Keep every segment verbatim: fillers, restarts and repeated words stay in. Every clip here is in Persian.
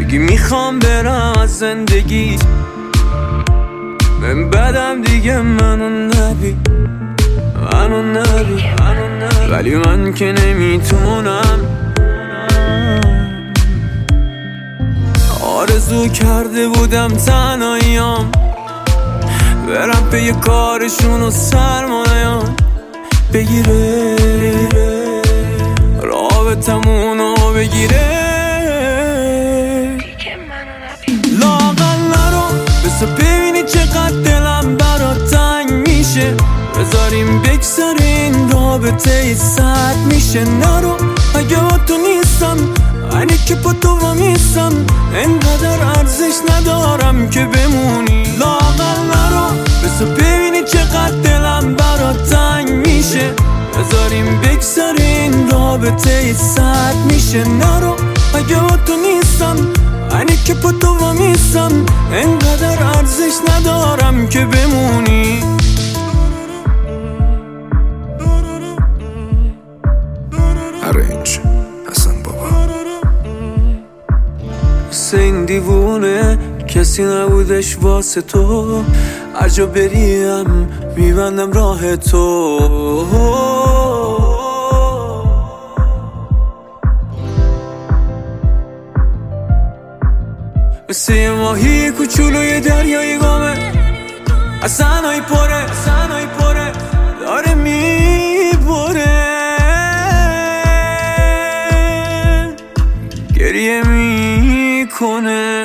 بگی میخوام برم از زندگی، من بدم دیگه منو نبی، منو نبی، ولی من که نمیتونم. آرزو کرده بودم تنهاییام، برم پی کارشون و سرمایه‌ام بگیره، رابطمونو بگیره. لااقل نرو بسا ببینی چقدر دلم برات تنگ میشه، بذاریم بگذره این رابطه ای سرد میشه. نرو اگه با تو نیستم، اینی که با تو وامیستم، انقدر ارزش ندارم که بمونی. لااقل نرو بسا ببینی چقدر دلم برات تنگ میشه، بذاریم بگذره این رابطه ای سرد میشه. نرو اگه با تو نیستم، اینی که با تو وامیستم، انقدر ارزش ندارم که بمونی. ارنج حسن بابا. مثل این دیوونه کسی نبودش واسه تو، هر جا بریم میبندم راه تو. مثل یه ماهی کوچولوی دریای گامه، حسنای پره، حسنای پره داره میبره، گریه میکنه.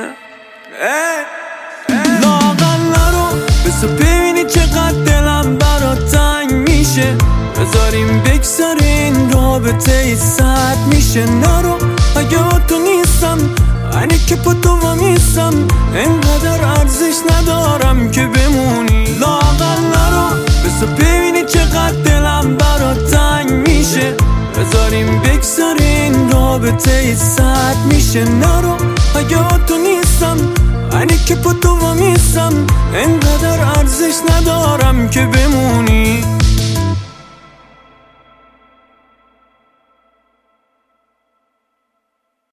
لااقل نرو بسا ببینی چقدر دلم برات تنگ میشه، بذاریم بگذره این رابطه ای سرد میشه. نرو اگه با تو نیستم، اینی که با تو وامیستم، انقدر ارزش ندارم که بمونی. لااقل نرو بسا ببینی چقدر دلم برات تنگ میشه، بذاریم بگذره این رابطه ای سرد میشه. نرو اگه با تو نیستم، اینی که با تو وامیستم، انقدر ارزش ندارم که بمونی.